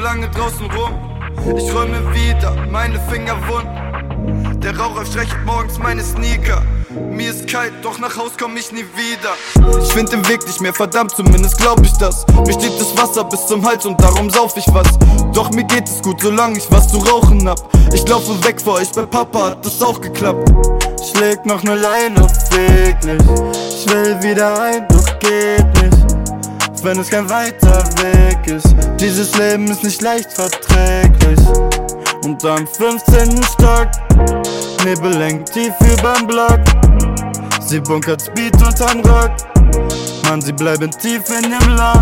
lange draußen rum. Ich räume wieder meine Finger wund. Der Rauch erstreichelt morgens meine Sneaker. Mir ist kalt, doch nach Haus komm ich nie wieder. Ich find den Weg nicht mehr, verdammt, zumindest glaub ich das. Mir steht das Wasser bis zum Hals und darum sauf ich was. Doch mir geht es gut, solange ich was zu rauchen hab. Ich laufe weg vor euch, bei Papa hat das auch geklappt. Ich leg noch ne Line auf wirklich. Ich will wieder heim, doch geht nicht, wenn es kein weiter Weg ist. Dieses Leben ist nicht leicht verträglich. Und am 15. Stock, Nebel hängt tief überm Block. Sie bunkert Speed unterm Rock. Mann, sie bleiben tief in dem Loch.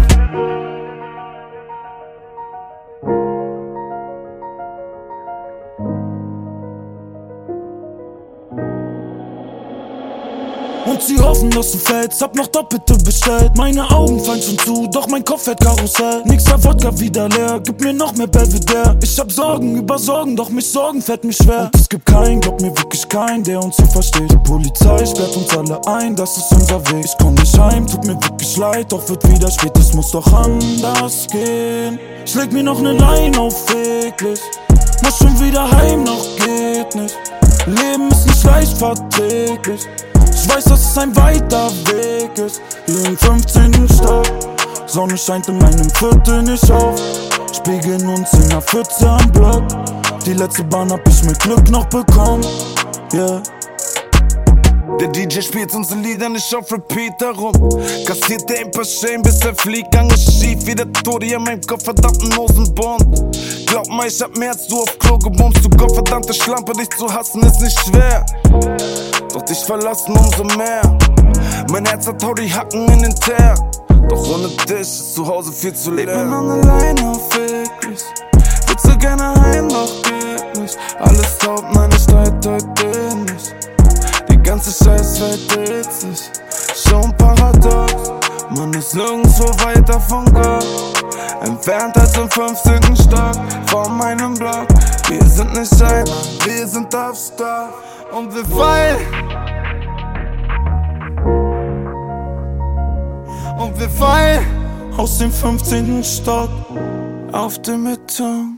Und sie hoffen, dass du fällst, hab noch Doppelte bestellt. Meine Augen fallen schon zu, doch mein Kopf fährt Karussell. Nächster Wodka wieder leer, gib mir noch mehr Belvedere. Ich hab Sorgen über Sorgen, doch mich Sorgen fällt mir schwer. Und es gibt keinen, glaub mir wirklich keinen, der uns hier versteht. Die Polizei sperrt uns alle ein, das ist unser Weg. Ich komm nicht heim, tut mir wirklich leid, doch wird wieder spät, es muss doch anders gehen. Ich leg mir noch ne Line auf, wirklich. Muss schon wieder heim, noch geht nicht. Leben ist nicht leicht verträglich. Ich weiß, dass es ein weiter Weg ist. Hier im 15. Stock. Sonne scheint in meinem Viertel nicht auf. Spiegeln uns in der Pfütze am Block. Die letzte Bahn hab ich mit Glück noch bekommen. Yeah. Der DJ spielt unsere Lieder nicht auf Repeat herum. Kassiert der ein paar Schämen, bis er fliegt. Gange schief wie der Todi an meinem Kopf, verdammten Hosenbund. Glaub mal, ich hab mehr als du auf Klo gebumst. Du gottverdammte Schlampe, dich zu hassen ist nicht schwer. Doch dich verlassen umso mehr. Mein Herz hat die Hacken in den Teer. Doch ohne dich ist zu Hause viel zu leer. Leb mir noch allein auf wirklich. Würd so gerne heim, doch geht nicht. Alles taub, meine Streit heute nicht. Die ganze Scheißwelt dreht sich. Schon paradox. Man ist nirgendwo weit davon Gott. Entfernt als im 15. Stock von meinem Block. Wir sind nicht einer, wir sind auf Stock. Und wir fallen. Und wir fallen aus dem 15. Stock auf dem Beton.